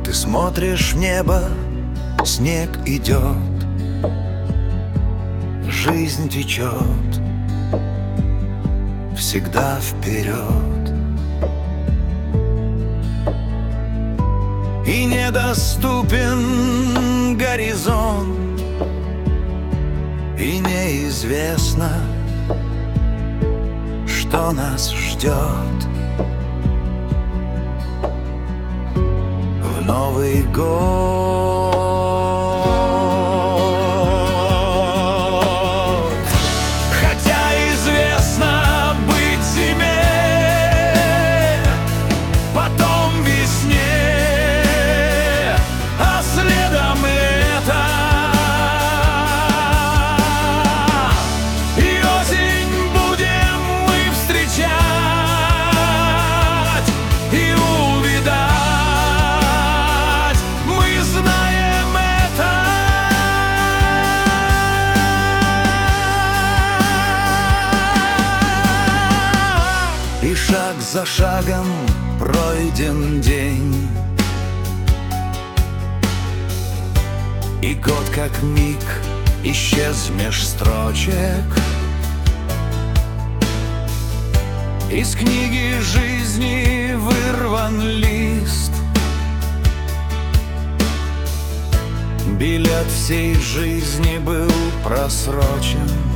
Ты смотришь в небо, снег идет, жизнь течет всегда вперед. И недоступен горизонт, и неизвестно, что нас ждет в Новый год. Хотя известно быть зиме, потом весне, а следом лето. И осень будем мы встречать и увидать. Мы знаем это. И шаг за шагом пройден день, и год как миг исчез меж строчек. Из книги жизни вырван лист, билет всей жизни был просрочен.